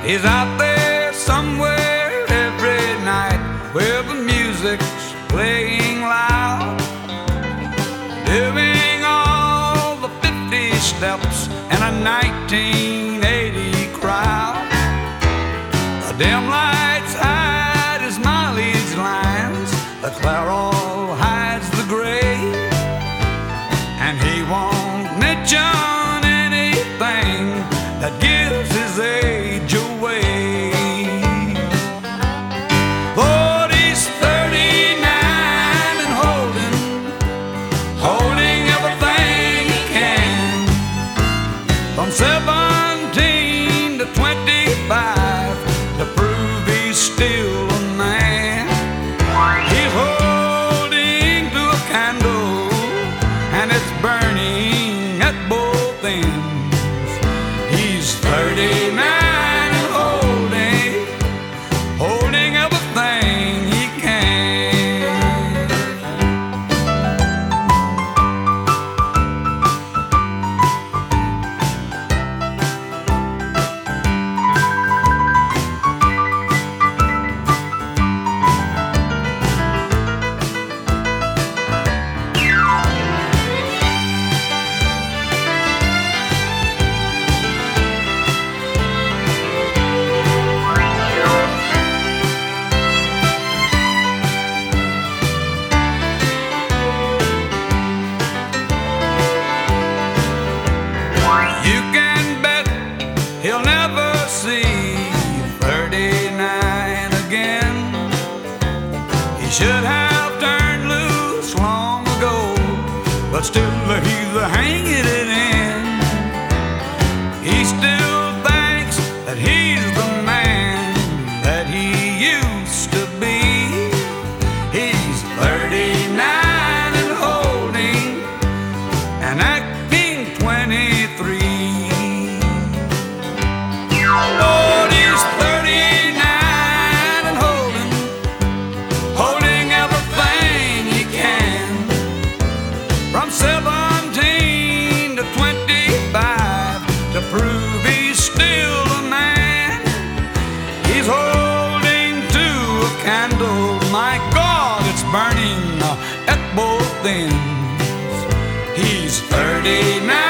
He's out there somewhere every night where the music's playing loud, doing all the 50 steps in a 1980 crowd. The dim lights hide his mileage lines, the Clairol hides the gray, and he won't mention anything that gives his age away. But he's 39 and holding everything he can. From 17 to 25, to prove he's still a man. He's holding to a candle, and it's burning at both ends. He's 39 and holding everything he can. He'll never see 39 again. He should have turned loose long ago, but still he's hanging it in. He still thinks that he's the man that he used to be. He's 39 and holding and acting 23. Lord, he's 39 and holding everything he can. From 17 to 25, to prove he's still a man. He's holding to a candle, my God, it's burning at both ends. He's 39.